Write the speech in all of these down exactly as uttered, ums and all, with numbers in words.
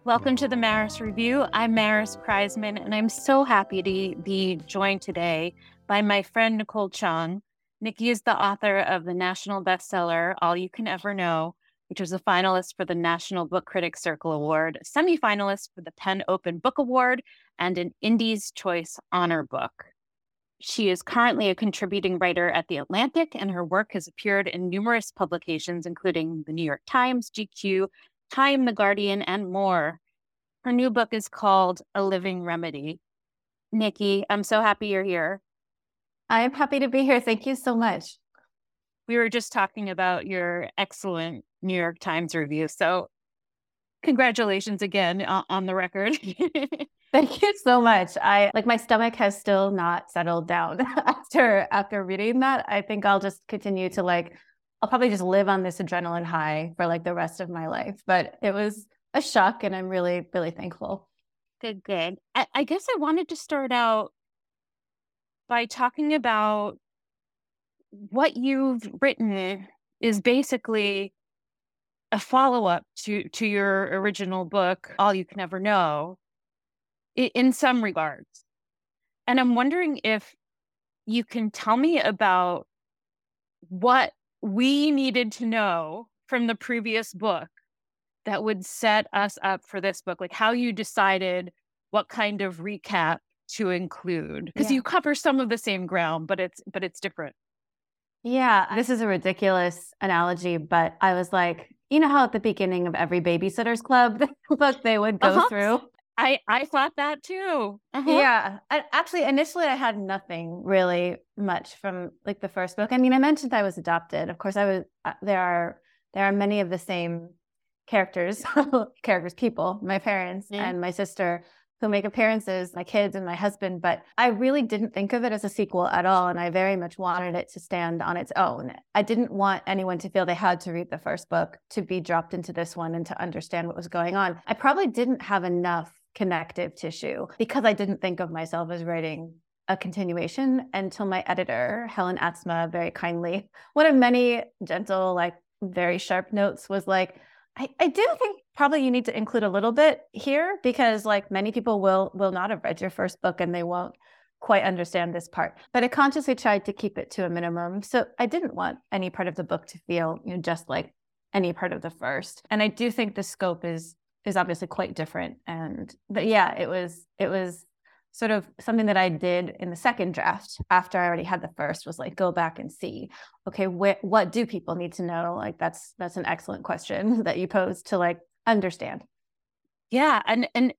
Welcome to the Maris Review. I'm Maris Kreisman, and I'm so happy to be joined today by my friend Nicole Chung. Nikki is the author of the national bestseller, All You Can Ever Know, which was a finalist for the National Book Critics Circle Award, a semifinalist for the PEN Open Book Award, and an Indies Choice Honor Book. She is currently a contributing writer at The Atlantic, and her work has appeared in numerous publications, including The New York Times, G Q, Time, The Guardian, and more. Her new book is called A Living Remedy. Nikki, I'm so happy you're here. I'm happy to be here. Thank you so much. We were just talking about your excellent New York Times review, so congratulations again uh, on the record. Thank you so much. I like my stomach has still not settled down after after reading that. I think I'll just continue to like I'll probably just live on this adrenaline high for like the rest of my life. But it was a shock, and I'm really, really thankful. Good, good. I, I guess I wanted to start out by talking about what you've written is basically a follow-up to, to your original book, All You Can Ever Know, in, in some regards. And I'm wondering if you can tell me about what we needed to know from the previous book that would set us up for this book, like how you decided what kind of recap to include, because yeah. you cover some of the same ground, but it's but it's different. Yeah, this is a ridiculous analogy, but I was like, you know how at the beginning of every Babysitter's Club book they would go uh-huh. through? I, I thought that too. Uh-huh. Yeah. I, actually, initially I had nothing really much from like the first book. I mean, I mentioned I was adopted. Of course, I was. Uh, there are there are many of the same characters, characters, people, my parents mm. and my sister who make appearances, my kids and my husband. But I really didn't think of it as a sequel at all. And I very much wanted it to stand on its own. I didn't want anyone to feel they had to read the first book to be dropped into this one and to understand what was going on. I probably didn't have enough connective tissue because I didn't think of myself as writing a continuation until my editor, Helen Atzma, very kindly, one of many gentle, like very sharp notes was like, I, I do think probably you need to include a little bit here because like many people will will not have read your first book and they won't quite understand this part. But I consciously tried to keep it to a minimum. So I didn't want any part of the book to feel, you know, just like any part of the first. And I do think the scope is is obviously quite different. And but yeah, it was it was sort of something that I did in the second draft after I already had the first was like, go back and see, okay, wh- what do people need to know? Like, that's, that's an excellent question that you posed to like understand. Yeah. And, and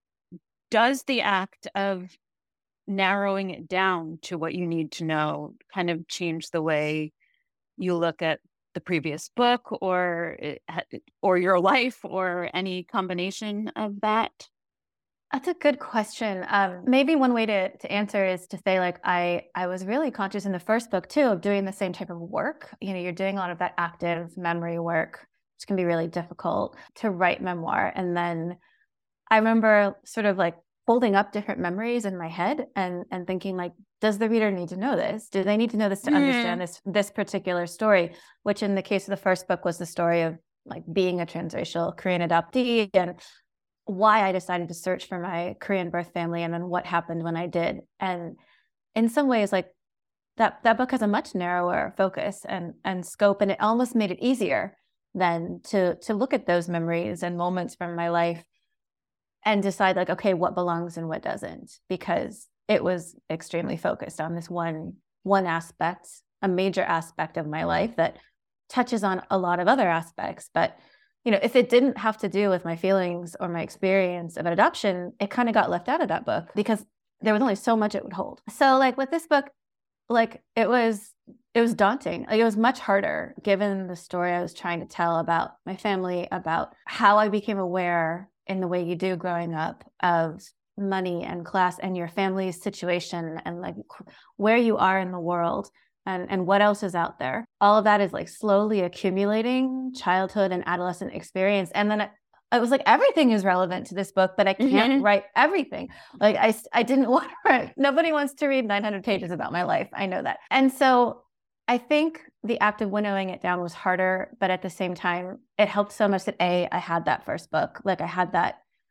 does the act of narrowing it down to what you need to know kind of change the way you look at the previous book or, or your life or any combination of that? That's a good question. Um, maybe one way to, to answer is to say, like, I, I was really conscious in the first book, too, of doing the same type of work. You know, you're doing a lot of that active memory work, which can be really difficult to write memoir. And then I remember sort of like holding up different memories in my head and, and thinking, like, does the reader need to know this? Do they need to know this to mm. understand this, this particular story? Which in the case of the first book was the story of like being a transracial Korean adoptee and why I decided to search for my Korean birth family and then what happened when I did. And in some ways, like that, that book has a much narrower focus and, and scope, and it almost made it easier then to, to look at those memories and moments from my life and decide like, okay, what belongs and what doesn't, because it was extremely focused on this one, one aspect, a major aspect of my life that touches on a lot of other aspects. But you know, if it didn't have to do with my feelings or my experience of adoption, it kind of got left out of that book because there was only so much it would hold. So like with this book, like it was, it was daunting. Like it was much harder given the story I was trying to tell about my family, about how I became aware in the way you do growing up of money and class and your family's situation and like where you are in the world. And, and what else is out there. All of that is like slowly accumulating childhood and adolescent experience. And then it, it was like, everything is relevant to this book, but I can't mm-hmm. write everything. Like I, I didn't want to write, nobody wants to read nine hundred pages about my life. I know that. And so I think the act of winnowing it down was harder, but at the same time, it helped so much that A, I had that first book. Like I had that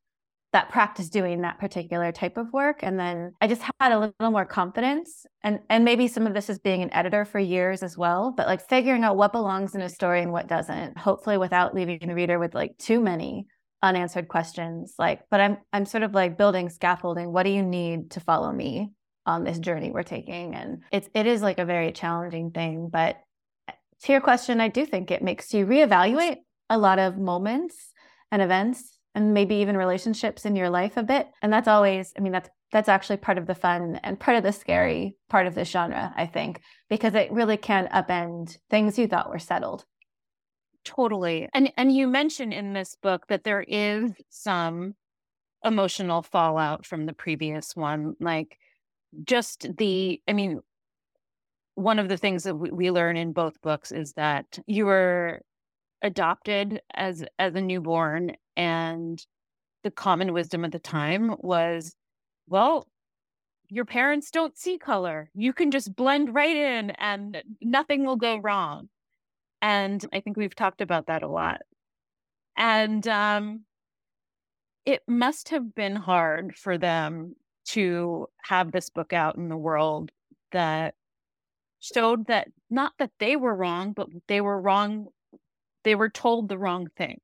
that practice doing that particular type of work. And then I just had a little more confidence. And, and maybe some of this is being an editor for years as well, but like figuring out what belongs in a story and what doesn't, hopefully without leaving the reader with like too many unanswered questions. Like, but I'm, I'm sort of like building scaffolding. What do you need to follow me on this journey we're taking? And it's, it is like a very challenging thing, but to your question, I do think it makes you reevaluate a lot of moments and events and maybe even relationships in your life a bit. And that's always, I mean, that's that's actually part of the fun and part of the scary part of this genre, I think, because it really can upend things you thought were settled. Totally. And and you mentioned in this book that there is some emotional fallout from the previous one. Like just the, I mean, one of the things that we, we learn in both books is that you were adopted as as a newborn, and the common wisdom at the time was, well, your parents don't see color. You can just blend right in and nothing will go wrong. And I think we've talked about that a lot. And um, it must have been hard for them to have this book out in the world that showed that not that they were wrong, but they were wrong. They were told the wrong thing.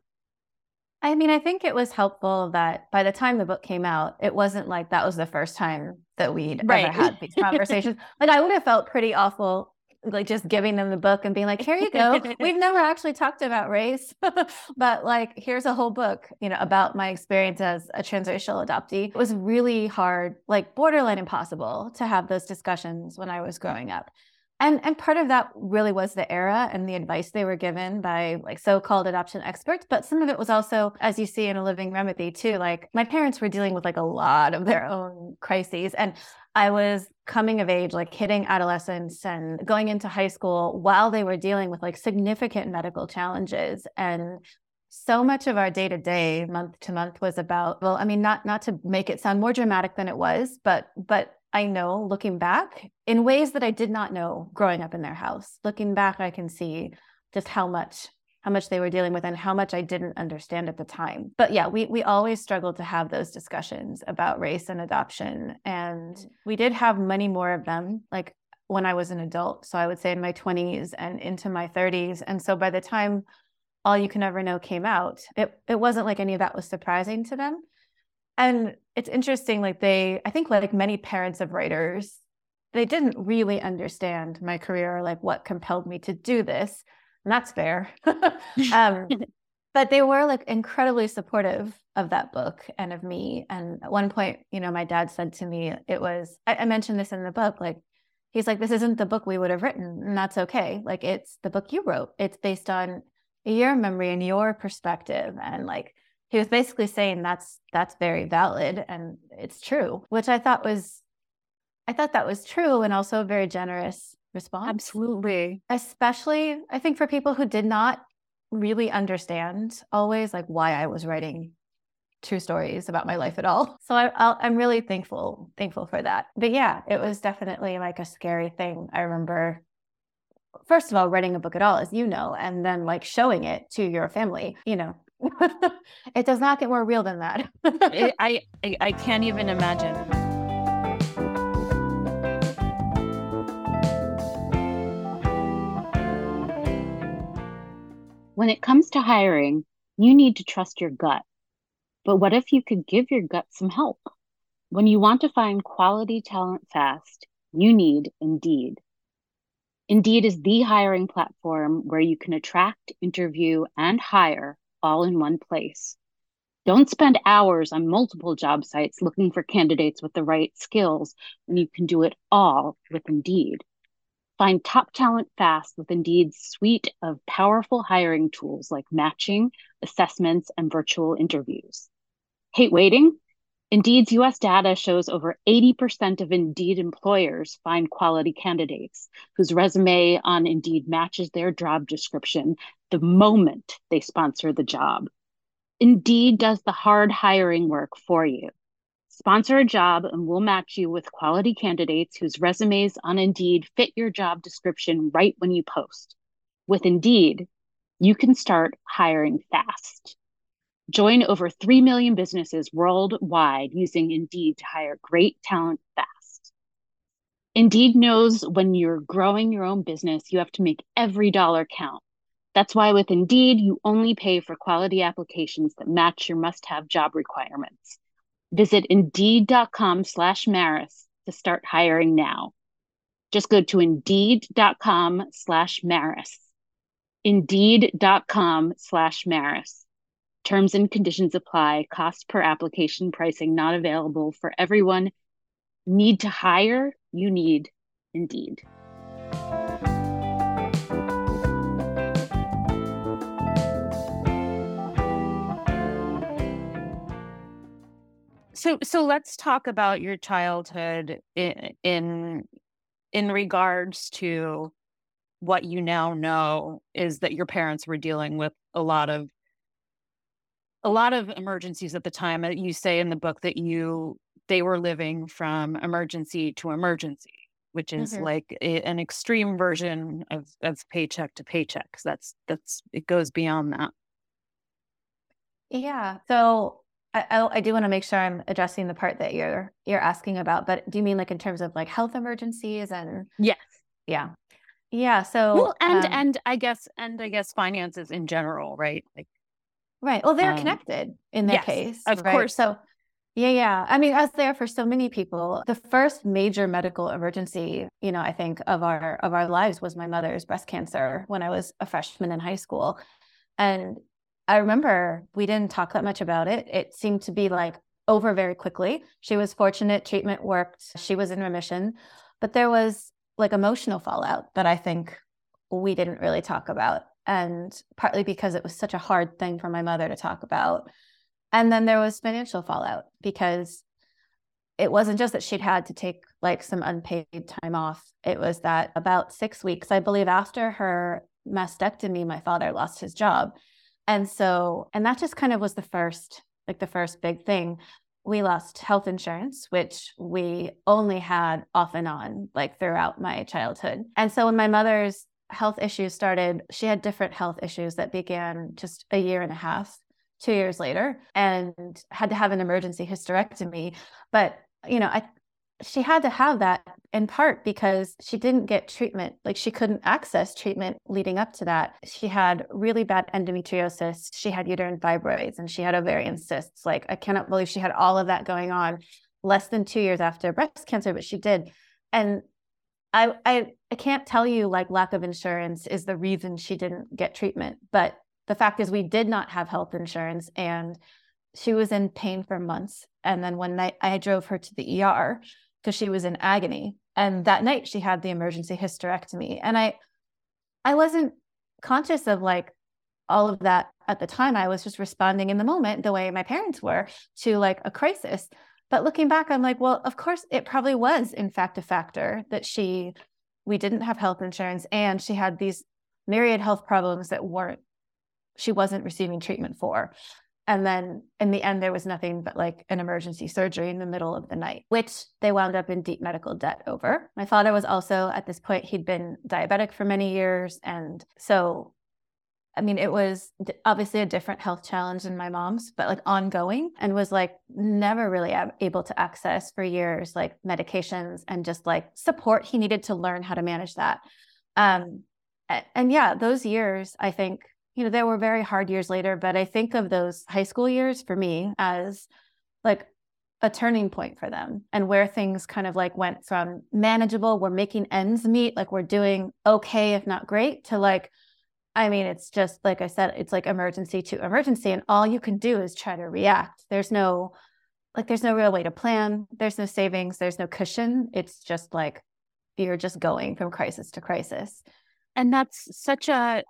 I mean, I think it was helpful that by the time the book came out, it wasn't like that was the first time that we'd Right. ever had these conversations. Like I would have felt pretty awful, like just giving them the book and being like, here you go. We've never actually talked about race, but like, here's a whole book, you know, about my experience as a transracial adoptee. It was really hard, like borderline impossible to have those discussions when I was growing up. And, and part of that really was the era and the advice they were given by like so-called adoption experts. But some of it was also, as you see in A Living Remedy too, like my parents were dealing with like a lot of their own crises. And I was coming of age, like hitting adolescence and going into high school while they were dealing with like significant medical challenges. And so much of our day to day, month to month was about, well, I mean, not, not to make it sound more dramatic than it was, but, but I know looking back in ways that I did not know growing up in their house. Looking back, I can see just how much how much they were dealing with and how much I didn't understand at the time. But yeah, we we always struggled to have those discussions about race and adoption. And we did have many more of them, like when I was an adult. So I would say in my twenties and into my thirties. And so by the time All You Can Ever Know came out, it, it wasn't like any of that was surprising to them. And it's interesting, like they, I think like many parents of writers, they didn't really understand my career, or like what compelled me to do this. And that's fair. um, but they were like incredibly supportive of that book and of me. And at one point, you know, my dad said to me, it was, I, I mentioned this in the book, like, he's like, this isn't the book we would have written, and that's okay. Like, it's the book you wrote. It's based on your memory and your perspective. And like, he was basically saying that's that's very valid and it's true, which I thought was, I thought that was true and also a very generous response. Absolutely. Especially, I think, for people who did not really understand always like why I was writing true stories about my life at all. So I, I'll, I'm really thankful, thankful for that. But yeah, it was definitely like a scary thing. I remember, first of all, writing a book at all, as you know, and then like showing it to your family, you know. It does not get more real than that. it, I, I I can't even imagine. When it comes to hiring, you need to trust your gut. But what if you could give your gut some help? When you want to find quality talent fast, you need Indeed. Indeed is the hiring platform where you can attract, interview, and hire all in one place. Don't spend hours on multiple job sites looking for candidates with the right skills when you can do it all with Indeed. Find top talent fast with Indeed's suite of powerful hiring tools like matching, assessments, and virtual interviews. Hate waiting? Indeed's U S data shows over eighty percent of Indeed employers find quality candidates whose resume on Indeed matches their job description the moment they sponsor the job. Indeed does the hard hiring work for you. Sponsor a job and we'll match you with quality candidates whose resumes on Indeed fit your job description right when you post. With Indeed, you can start hiring fast. Join over three million businesses worldwide using Indeed to hire great talent fast. Indeed knows when you're growing your own business, you have to make every dollar count. That's why with Indeed, you only pay for quality applications that match your must-have job requirements. Visit Indeed.com slash Maris to start hiring now. Just go to Indeed.com slash Maris. Indeed.com slash Maris. Terms and conditions apply. Cost per application pricing not available for everyone. Need to hire? You need Indeed. So, so let's talk about your childhood in, in in regards to what you now know is that your parents were dealing with a lot of a lot of emergencies at the time. You say in the book that you they were living from emergency to emergency, which is Mm-hmm. like a, an extreme version of of paycheck to paycheck. That's that's it goes beyond that. Yeah. So I, I, I do want to make sure I'm addressing the part that you're you're asking about, but do you mean like in terms of like health emergencies and Yes. yeah. Yeah. So Well, and um, and I guess and I guess finances in general, right? Like, right. Well, they're um, connected in their yes, case, of right? course. So yeah, yeah. I mean, as they are for so many people, the first major medical emergency, you know, I think of our of our lives was my mother's breast cancer when I was a freshman in high school. And I remember we didn't talk that much about it. It seemed to be like over very quickly. She was fortunate, treatment worked, she was in remission, but there was like emotional fallout that I think we didn't really talk about. And partly because it was such a hard thing for my mother to talk about. And then there was financial fallout because it wasn't just that she'd had to take like some unpaid time off. It was that about six weeks, I believe, after her mastectomy, my father lost his job. And so, and that just kind of was the first, like the first big thing. We lost health insurance, which we only had off and on, like throughout my childhood. And so when my mother's health issues started, she had different health issues that began just a year and a half, two years later, and had to have an emergency hysterectomy. But, you know, I, she had to have that in part because she didn't get treatment. Like she couldn't access treatment leading up to that. She had really bad endometriosis. She had uterine fibroids and she had ovarian cysts. Like I cannot believe she had all of that going on less than two years after breast cancer, but she did. And I, I, I can't tell you like lack of insurance is the reason she didn't get treatment. But the fact is we did not have health insurance and she was in pain for months. And then one night I drove her to the E R because she was in agony. And that night she had the emergency hysterectomy. And I, I wasn't conscious of like all of that at the time. I was just responding in the moment the way my parents were to like a crisis. But looking back, I'm like, well, of course it probably was in fact a factor that she, we didn't have health insurance and she had these myriad health problems that weren't, she wasn't receiving treatment for. And then in the end, there was nothing but like an emergency surgery in the middle of the night, which they wound up in deep medical debt over. My father was also at this point, he'd been diabetic for many years. And so, I mean, it was obviously a different health challenge than my mom's, but like ongoing and was like never really able to access for years, like medications and just like support he needed to learn how to manage that. Um, and, and yeah, those years, I think, you know, there were very hard years later, but I think of those high school years for me as like a turning point for them and where things kind of like went from manageable, we're making ends meet, like we're doing okay, if not great, to like, I mean, it's just, like I said, it's like emergency to emergency and all you can do is try to react. There's no, like, there's no real way to plan. There's no savings. There's no cushion. It's just like, you're just going from crisis to crisis. And that's such a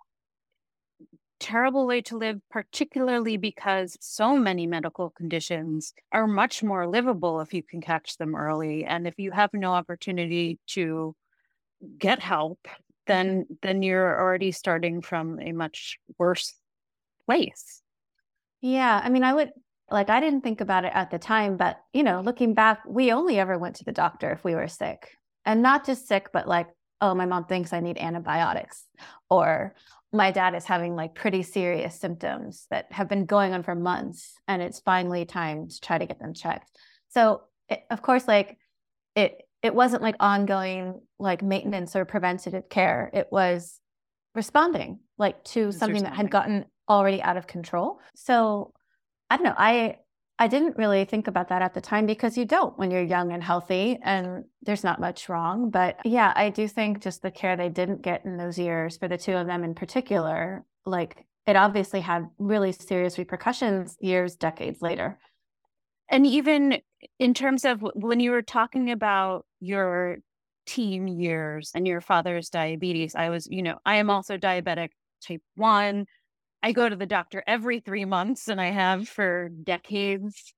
terrible way to live, particularly because so many medical conditions are much more livable if you can catch them early. And if you have no opportunity to get help, then then you're already starting from a much worse place. Yeah. I mean, I would like, I didn't think about it at the time, but you know, looking back, we only ever went to the doctor if we were sick, and not just sick, but like, oh, my mom thinks I need antibiotics, or my dad is having like pretty serious symptoms that have been going on for months, and it's finally time to try to get them checked. So it, of course, like it, it wasn't like ongoing like maintenance or preventative care. It was responding like to It's something that had responding. gotten already out of control. So I don't know. I I didn't really think about that at the time, because you don't when you're young and healthy and there's not much wrong. But yeah, I do think just the care they didn't get in those years, for the two of them in particular, like it obviously had really serious repercussions years, decades later. And even in terms of when you were talking about your teen years and your father's diabetes, I was, you know, I am also diabetic type one. I go to the doctor every three months and I have for decades.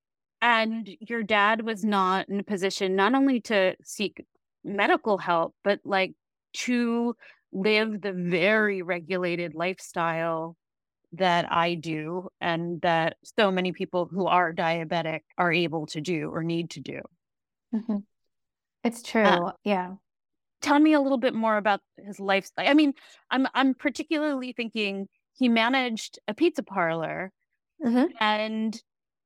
And your dad was not in a position not only to seek medical help, but like to live the very regulated lifestyle that I do and that so many people who are diabetic are able to do or need to do. Mm-hmm. It's Uh, true. Yeah. tell me a little bit more about his lifestyle. I mean, I'm I'm particularly thinking he managed a pizza parlor, Mm-hmm. and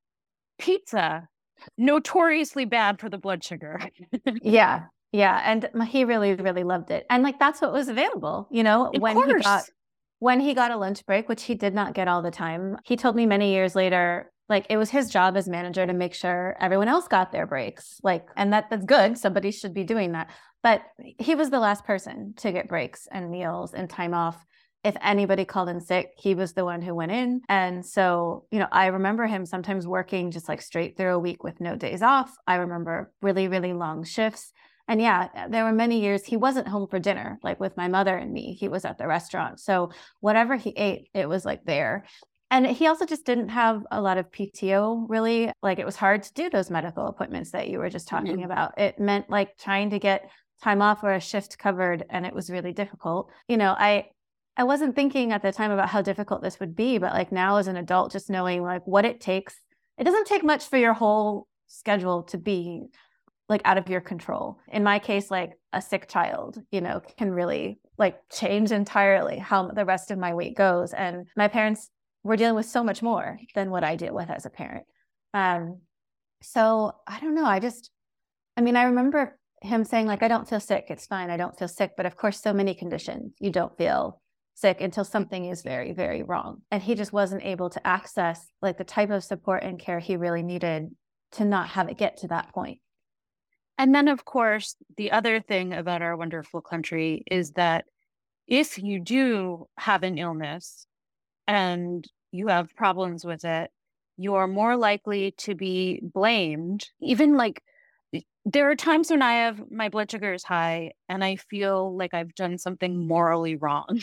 pizza, notoriously bad for the blood sugar. Yeah. Yeah. And he really, really loved it. And like that's what was available, you know, Of when he got course. when he got a lunch break, which he did not get all the time. He told me many years later, like it was his job as manager to make sure everyone else got their breaks. Like, and that that's good. Somebody should be doing that. But he was the last person to get breaks and meals and time off. If anybody called in sick, he was the one who went in. And so, you know, I remember him sometimes working just like straight through a week with no days off. I remember really, really long shifts. And yeah, there were many years he wasn't home for dinner, like with my mother and me. He was at the restaurant. So whatever he ate, it was like there. And he also just didn't have a lot of P T O, really. Like it was hard to do those medical appointments that you were just talking Mhm. about. It meant like trying to get time off or a shift covered, and it was really difficult. You know, I I wasn't thinking at the time about how difficult this would be, but like now as an adult, just knowing like what it takes, it doesn't take much for your whole schedule to be like out of your control. In my case, like a sick child, you know, can really like change entirely how the rest of my week goes. And my parents were dealing with so much more than what I deal with as a parent. Um, so I don't know. I just, I mean, I remember him saying like, I don't feel sick. It's fine. I don't feel sick. But of course, so many conditions, you don't feel sick until something is very, very wrong. And he just wasn't able to access like the type of support and care he really needed to not have it get to that point. And then, of course, the other thing about our wonderful country is that if you do have an illness and you have problems with it, you are more likely to be blamed. Even like there are times when I have my blood sugar is high and I feel like I've done something morally wrong.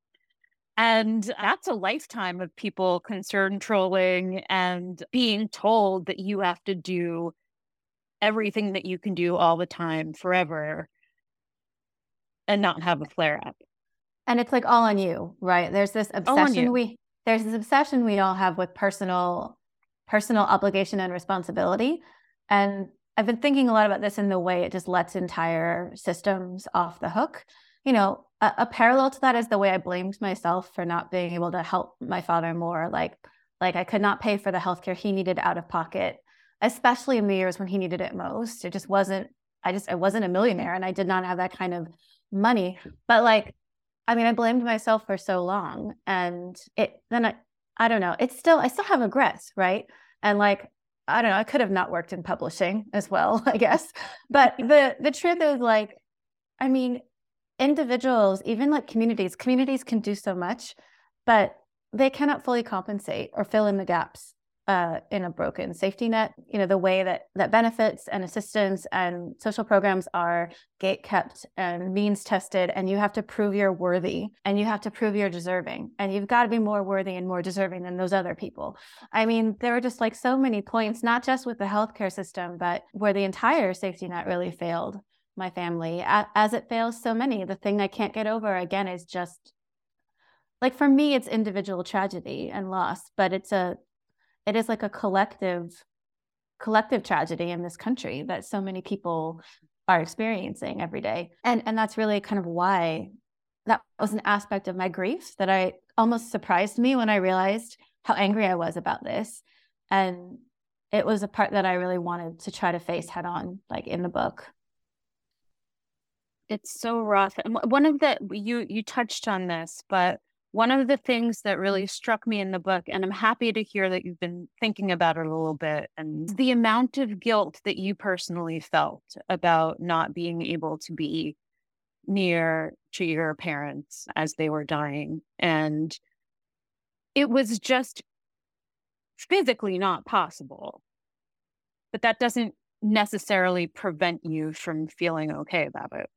And that's a lifetime of people concern trolling and being told that you have to do everything that you can do all the time forever and not have a flare up. And it's like all on you, right? There's this All on obsession you. we there's this obsession we all have with personal personal obligation and responsibility. And I've been thinking a lot about this in the way it just lets entire systems off the hook. You know, a, a parallel to that is the way I blamed myself for not being able to help my father more. Like, like I could not pay for the healthcare he needed out of pocket, especially in the years when he needed it most. It just wasn't, I just, I wasn't a millionaire and I did not have that kind of money. But like, I mean, I blamed myself for so long, and it, then I, I don't know, it's still, I still have regrets, right? And like, I don't know, I could have not worked in publishing as well, I guess. But the, the truth is like, I mean, individuals, even like communities, communities can do so much, but they cannot fully compensate or fill in the gaps uh, in a broken safety net. You know, the way that that benefits and assistance and social programs are gate kept and means tested, and you have to prove you're worthy and you have to prove you're deserving, and you've got to be more worthy and more deserving than those other people. I mean, there are just like so many points, not just with the healthcare system, but where the entire safety net really failed my family, as it fails so many. The thing I can't get over again is just like, for me, it's individual tragedy and loss, but it's a it is like a collective collective tragedy in this country that so many people are experiencing every day. And and that's really kind of why that was an aspect of my grief that I almost surprised me when I realized how angry I was about this. And it was a part that I really wanted to try to face head on, like in the book. It's so rough. And one of the, you, you touched on this, but one of the things that really struck me in the book, and I'm happy to hear that you've been thinking about it a little bit, and the amount of guilt that you personally felt about not being able to be near to your parents as they were dying. And it was just physically not possible. But that doesn't necessarily prevent you from feeling okay about it.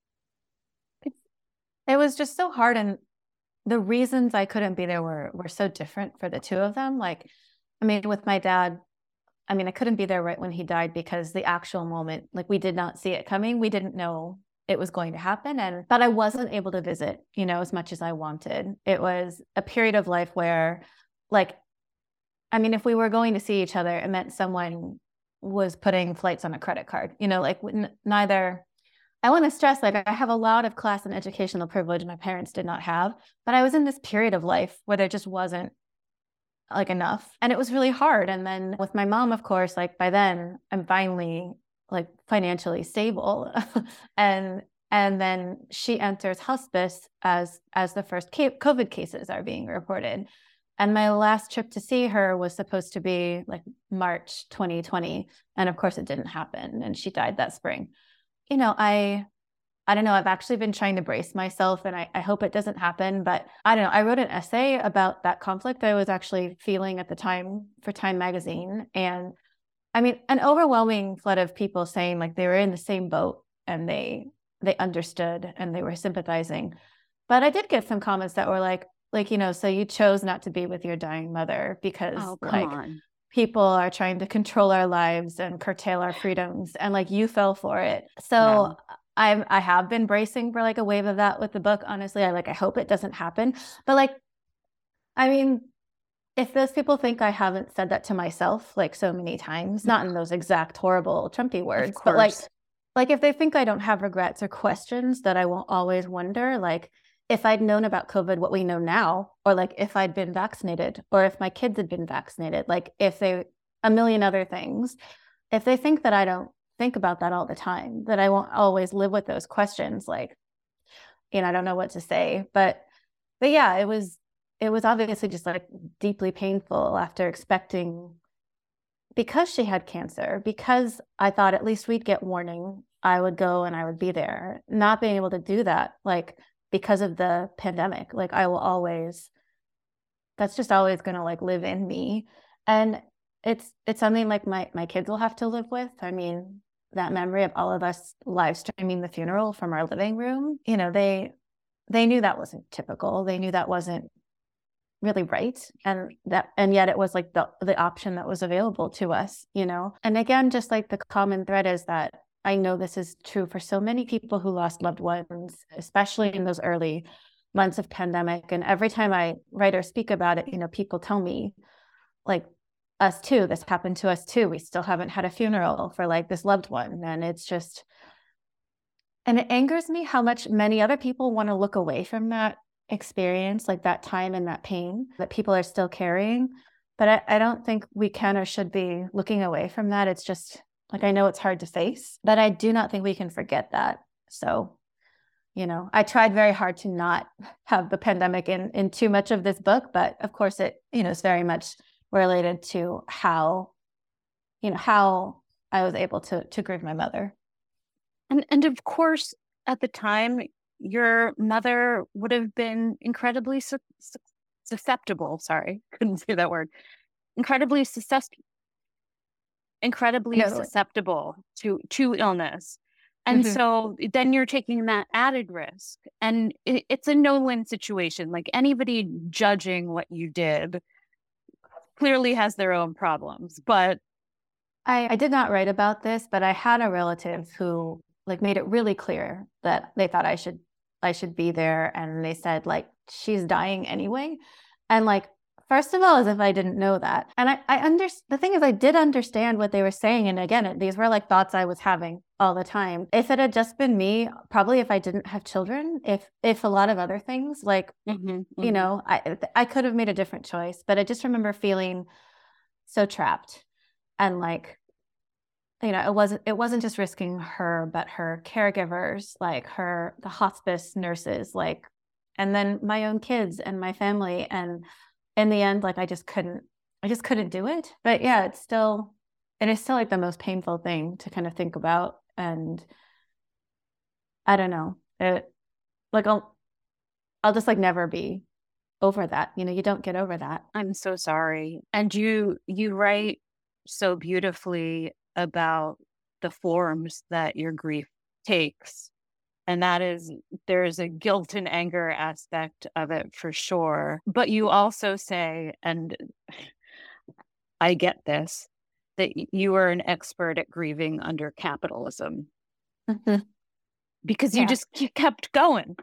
It was just so hard. And the reasons I couldn't be there were were so different for the two of them. Like, I mean, with my dad, I mean, I couldn't be there right when he died because the actual moment, like we did not see it coming. We didn't know it was going to happen. And, but I wasn't able to visit, you know, as much as I wanted. It was a period of life where, like, I mean, if we were going to see each other, it meant someone was putting flights on a credit card, you know, like n- neither, I want to stress, like I have a lot of class and educational privilege my parents did not have, but I was in this period of life where there just wasn't like enough. And it was really hard. And then with my mom, of course, like by then I'm finally like financially stable. and and then she enters hospice as as the first COVID cases are being reported. And my last trip to see her was supposed to be like March twenty twenty. And of course it didn't happen. And she died that spring. You know, I I don't know, I've actually been trying to brace myself and I, I hope it doesn't happen. But I don't know, I wrote an essay about that conflict I was actually feeling at the time for Time magazine. And I mean, an overwhelming flood of people saying like they were in the same boat and they they understood and they were sympathizing. But I did get some comments that were like, like, you know, so you chose not to be with your dying mother because Oh, come like on. people are trying to control our lives and curtail our freedoms and like you fell for it. So Wow. I'm I have been bracing for like a wave of that with the book. Honestly, I like I hope it doesn't happen. But like, I mean, if those people think I haven't said that to myself like so many times, not in those exact horrible Trumpy words, but like like if they think I don't have regrets or questions that I won't always wonder, like if I'd known about COVID, what we know now, or like if I'd been vaccinated, or if my kids had been vaccinated, like if they, a million other things, if they think that I don't think about that all the time, that I won't always live with those questions, like, you know, I don't know what to say. But, but yeah, it was, it was obviously just like deeply painful after expecting, because she had cancer, because I thought at least we'd get warning, I would go and I would be there, not being able to do that, like, because of the pandemic, like I will always, that's just always going to like live in me. And it's, it's something like my, my kids will have to live with. I mean, that memory of all of us live streaming the funeral from our living room, you know, they, they knew that wasn't typical. They knew that wasn't really right. And that, and yet it was like the, the option that was available to us, you know? And again, just like the common thread is that I know this is true for so many people who lost loved ones, especially in those early months of pandemic. And every time I write or speak about it, you know, people tell me like, us too, this happened to us too. We still haven't had a funeral for like this loved one. And it's just, and it angers me how much many other people want to look away from that experience, like that time and that pain that people are still carrying. But I, I don't think we can or should be looking away from that. It's just, like, I know it's hard to face, but I do not think we can forget that. So, you know, I tried very hard to not have the pandemic in, in too much of this book, but of course it, you know, is very much related to how, you know, how I was able to, to grieve my mother. And, and of course, at the time, your mother would have been incredibly su- su- susceptible. Sorry, couldn't say that word. Incredibly susceptible. incredibly No. susceptible to to illness. And mm-hmm. so then you're taking that added risk. And it, it's a no-win situation. Like anybody judging what you did clearly has their own problems. But I, I did not write about this, but I had a relative who like made it really clear that they thought I should I should be there. And they said like, she's dying anyway. And like, first of all, as if I didn't know that. And I, I understand, the thing is, I did understand what they were saying. And again, these were like thoughts I was having all the time. If it had just been me, probably if I didn't have children, if if a lot of other things, like, Mm-hmm, mm-hmm. you know, I I could have made a different choice. But I just remember feeling so trapped and like, you know, it wasn't it wasn't just risking her, but her caregivers, like her the hospice nurses, like, and then my own kids and my family. And in the end, like I just couldn't I just couldn't do it. But yeah, it's still it is still like the most painful thing to kind of think about. And I don't know. It like I'll I'll just like never be over that. You know, you don't get over that. I'm so sorry. And you you write so beautifully about the forms that your grief takes. And that is, there's a guilt and anger aspect of it for sure. But you also say, and I get this, that y- you are an expert at grieving under capitalism Mhm. because you Yeah. just you kept going.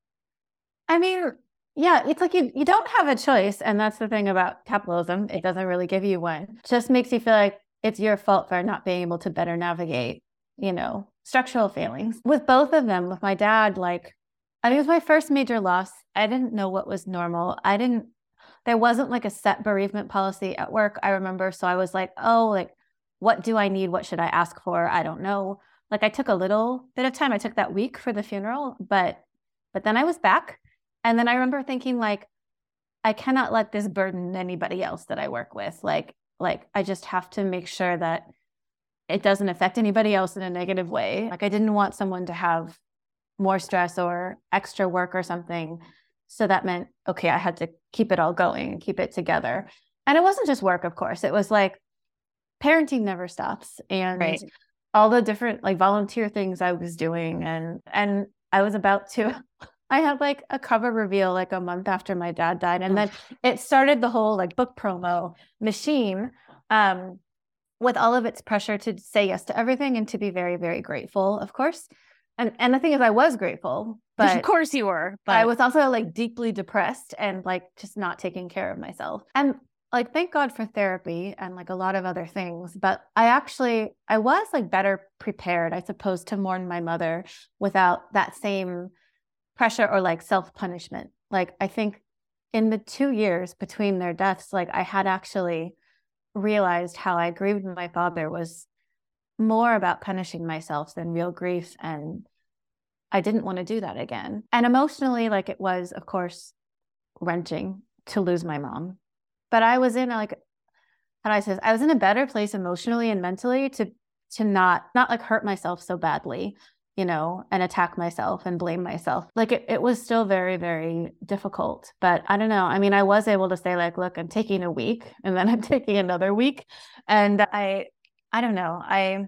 I mean, yeah, it's like you you don't have a choice, and that's the thing about capitalism. It doesn't really give you one. It just makes you feel like it's your fault for not being able to better navigate, you know, structural failings. With both of them, with my dad, like, I mean, it was my first major loss. I didn't know what was normal. I didn't, there wasn't like a set bereavement policy at work, I remember. So I was like, oh, like, what do I need? What should I ask for? I don't know. Like, I took a little bit of time. I took that week for the funeral, but but then I was back. And then I remember thinking, like, I cannot let this burden anybody else that I work with. Like, like I just have to make sure that it doesn't affect anybody else in a negative way. Like, I didn't want someone to have more stress or extra work or something. So that meant, okay, I had to keep it all going and keep it together. And it wasn't just work, of course. It was like parenting never stops, and Right. all the different like volunteer things I was doing. And and I was about to I had like a cover reveal like a month after my dad died. And then it started the whole like book promo machine, um, with all of its pressure to say yes to everything and to be very, very grateful, of course. And and the thing is, I was grateful, but Of course you were, but I was also like deeply depressed and like just not taking care of myself. And like, thank God for therapy and like a lot of other things. But I actually, I was like better prepared, I suppose, to mourn my mother without that same pressure or like self-punishment. Like, I think in the two years between their deaths, like I had actually realized how I grieved my father was more about punishing myself than real grief. And I didn't want to do that again. And emotionally, like, it was, of course, wrenching to lose my mom. But I was in like, how do I say this? I was in a better place emotionally and mentally to to not not like hurt myself so badly, you know, and attack myself and blame myself. Like, it, it was still very, very difficult. But I don't know. I mean, I was able to say, like, look, I'm taking a week and then I'm taking another week. And I I don't know. I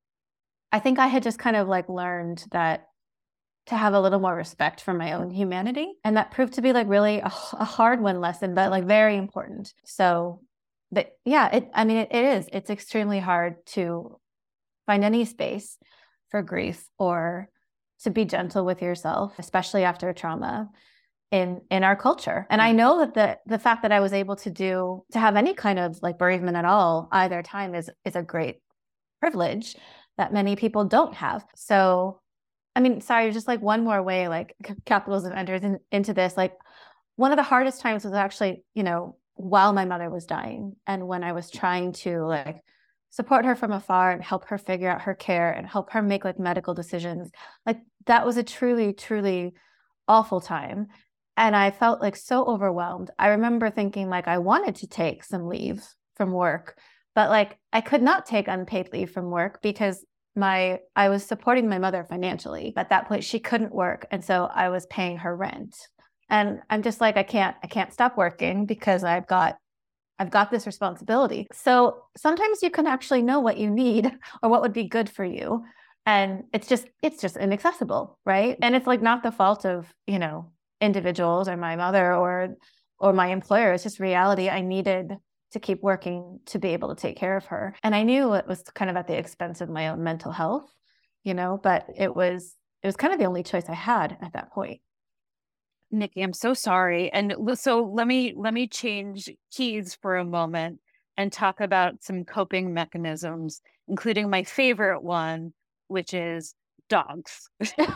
I think I had just kind of like learned that to have a little more respect for my own humanity. And that proved to be like really a, a hard one lesson, but like very important. So, but yeah, it, I mean, it, it is, it's extremely hard to find any space for grief or to be gentle with yourself, especially after trauma in, in our culture. And I know that the, the fact that I was able to do, to have any kind of like bereavement at all, either time is, is a great privilege that many people don't have. So, I mean, sorry, just like one more way, like capitalism enters in, into this. Like, one of the hardest times was actually, you know, while my mother was dying and when I was trying to like support her from afar and help her figure out her care and help her make like medical decisions. Like, that was a truly, truly awful time. And I felt like so overwhelmed. I remember thinking like I wanted to take some leave from work, but like I could not take unpaid leave from work because my I was supporting my mother financially. At that point, she couldn't work, and so I was paying her rent. And I'm just like, I can't I can't stop working because I've got I've got this responsibility. So sometimes you can actually know what you need or what would be good for you, and it's just it's just inaccessible, right? And it's like not the fault of, you know, individuals or my mother or or my employer. It's just reality. I needed to keep working to be able to take care of her. And I knew it was kind of at the expense of my own mental health, you know, but it was, it was kind of the only choice I had at that point. Nikki, I'm so sorry. And l- so let me let me change keys for a moment and talk about some coping mechanisms, including my favorite one, which is dogs.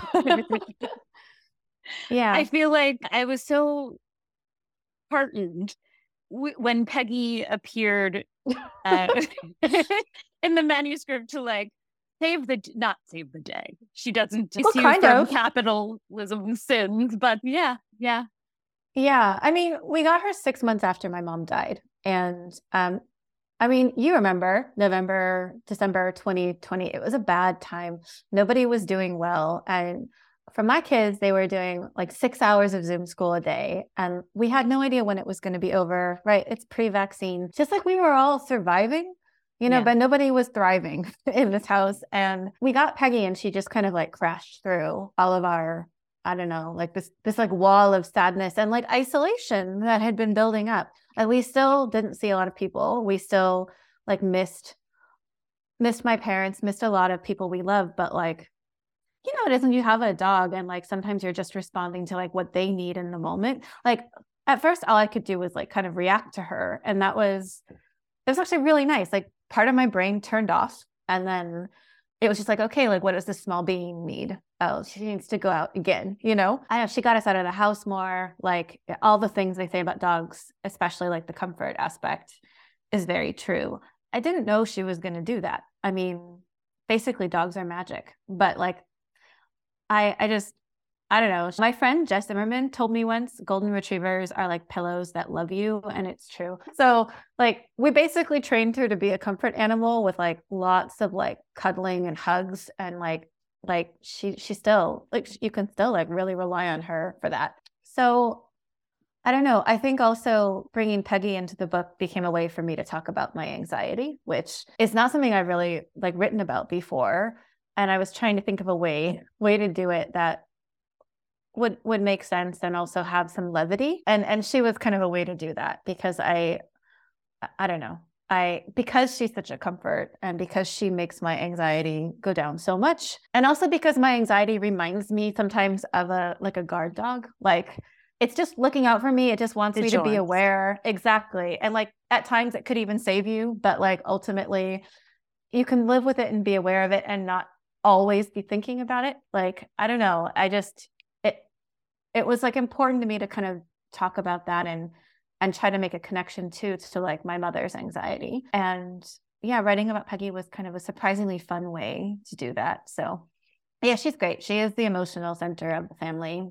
Yeah. I feel like I was so heartened w- when Peggy appeared uh, in the manuscript to like save the not save the day. She doesn't Well, you kind from of. capitalism sins, but yeah, yeah. Yeah. I mean, we got her six months after my mom died. And um, I mean, you remember November, December twenty twenty, it was a bad time. Nobody was doing well. And for my kids, they were doing like six hours of Zoom school a day. And we had no idea when it was going to be over, right? It's pre-vaccine, just like we were all surviving, you know, Yeah. but nobody was thriving in this house. And we got Peggy and she just kind of like crashed through all of our, I don't know, like this, this like wall of sadness and like isolation that had been building up. And we still didn't see a lot of people. We still like missed, missed my parents, missed a lot of people we love, but like, you know, it isn't you have a dog and like sometimes you're just responding to like what they need in the moment. Like at first, all I could do was like kind of react to her. And that was, it was actually really nice. Like part of my brain turned off. And then it was just like, okay, like what does this small being need? Oh, she needs to go out again, you know? I know she got us out of the house more, like all the things they say about dogs, especially like the comfort aspect is very true. I didn't know she was going to do that. I mean, basically dogs are magic, but like, I, I just, I don't know. My friend Jess Zimmerman told me once golden retrievers are like pillows that love you. And it's true. So like we basically trained her to be a comfort animal with like lots of like cuddling and hugs. And like, like she, she still like, you can still like really rely on her for that. So I don't know. I think also bringing Peggy into the book became a way for me to talk about my anxiety, which is not something I've really like written about before. And I was trying to think of a way, way to do it that would would make sense and also have some levity. And and she was kind of a way to do that because I I don't know. I because she's such a comfort and because she makes my anxiety go down so much. And also because my anxiety reminds me sometimes of a like a guard dog. Like it's just looking out for me. It just wants me to be aware. Exactly. And like at times it could even save you, but like ultimately you can live with it and be aware of it and not always be thinking about it. Like, I don't know. I just, it, it was like important to me to kind of talk about that and, and try to make a connection too, to like my mother's anxiety. And yeah, writing about Peggy was kind of a surprisingly fun way to do that. So yeah, she's great. She is the emotional center of the family.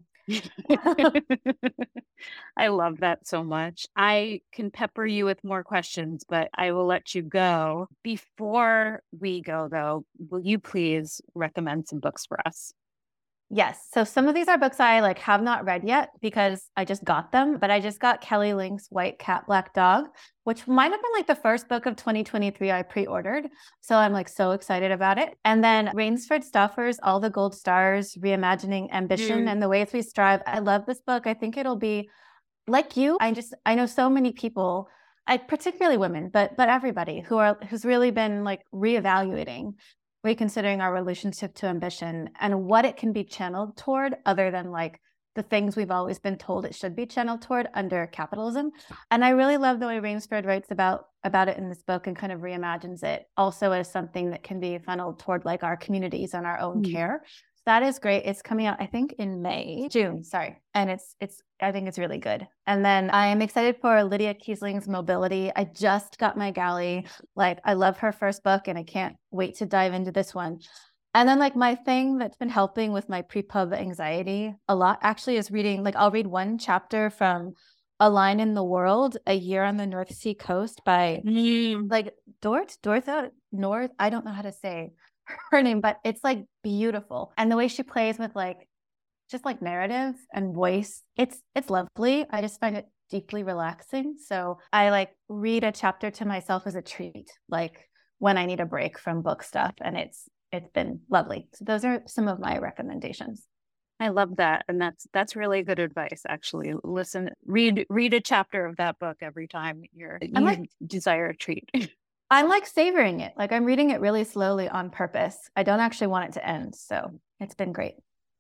I love that so much. I can pepper you with more questions, but I will let you go. Before we go, though, will you please recommend some books for us? Yes. So some of these are books I like have not read yet because I just got them, but I just got Kelly Link's White Cat, Black Dog, which might have been like the first book of twenty twenty-three I pre-ordered. So I'm like so excited about it. And then Rainsford Stauffer's All the Gold Stars, Reimagining Ambition mm. and the Ways We Strive. I love this book. I think it'll be like you. I just, I know so many people, I particularly women, but but everybody who are who's really been like reevaluating reconsidering our relationship to ambition and what it can be channeled toward other than like the things we've always been told it should be channeled toward under capitalism. And I really love the way Rainsford writes about about it in this book and kind of reimagines it also as something that can be funneled toward like our communities and our own mm. care. So that is great. It's coming out, I think, in May, June, sorry. And it's, it's, I think it's really good. And then I am excited for Lydia Kiesling's Mobility. I just got my galley. Like, I love her first book and I can't wait to dive into this one. And then like my thing that's been helping with my pre-pub anxiety a lot actually is reading, like I'll read one chapter from A Line in the World, A Year on the North Sea Coast by mm. like Dort, Dortha North. I don't know how to say her name, but it's like beautiful. And the way she plays with like, just like narrative and voice, it's, it's lovely. I just find it deeply relaxing. So I like read a chapter to myself as a treat, like when I need a break from book stuff. And it's, it's been lovely. So those are some of my recommendations. I love that. And that's, that's really good advice, actually. Listen, read, read a chapter of that book every time you're, you like, desire a treat. I'm like savoring it. Like I'm reading it really slowly on purpose. I don't actually want it to end. So it's been great.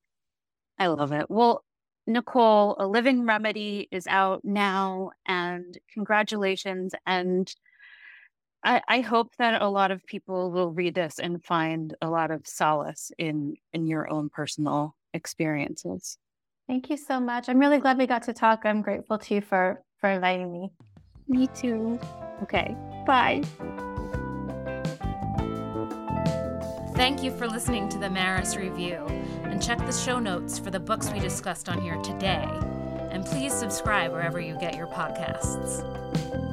I love it. Well, Nicole, A Living Remedy is out now and congratulations. And I, I hope that a lot of people will read this and find a lot of solace in in your own personal experiences. Thank you so much. I'm really glad we got to talk. I'm grateful to you for, for inviting me. Me too. Okay, bye. Thank you for listening to the Maris Review, and check the show notes for the books we discussed on here today. And please subscribe wherever you get your podcasts.